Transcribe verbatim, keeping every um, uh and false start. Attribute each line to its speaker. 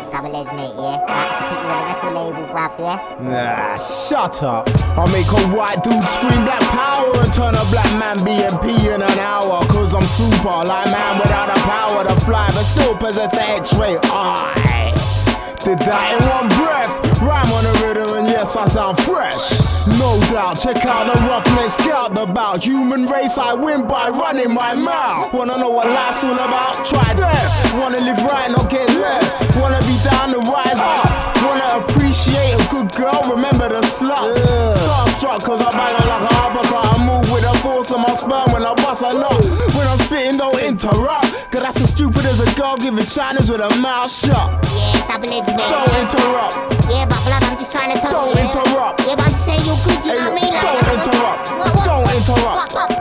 Speaker 1: Double edge, mate, yeah? I have to put you on a record label, bruv, yeah?
Speaker 2: Nah, shut up. I'll make a white dude scream black power and turn a black man B M P in an hour. Cause I'm super, like man without the power to fly, but still possess the X-ray eye. Did that in one breath, rhyme on the rhythm and yes I sound fresh. No doubt, check out the roughness, scout the bout. Human race I win by running my mouth. Wanna know what life's all about? Try death. Wanna live right, not get left. Wanna be down to rise up. Wanna appreciate a good girl, remember the sluts. Yeah. Starstruck cause I bang her like an uppercut. I move with the force of my sperm when I bust a nut. When I'm spitting don't interrupt, cause that's as stupid as a girl giving shiners with her mouth shut.
Speaker 1: Yeah, double edge, mate.
Speaker 2: Don't
Speaker 1: yeah.
Speaker 2: interrupt.
Speaker 1: Yeah, but blood, I'm just trying to tell
Speaker 2: Don't
Speaker 1: you.
Speaker 2: interrupt.
Speaker 1: Yeah, but I'm just saying you're good, you
Speaker 2: Hey,
Speaker 1: know what I mean? Like,
Speaker 2: don't interrupt.
Speaker 1: What, what?
Speaker 2: Don't interrupt.
Speaker 1: What, what?